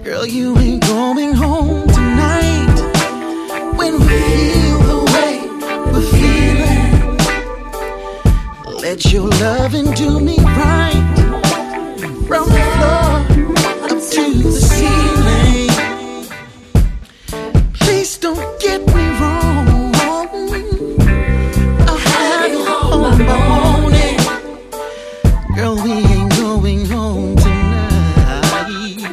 Girl, you ain't going home tonight. When we feel the way we're feeling, let your loving do me right. From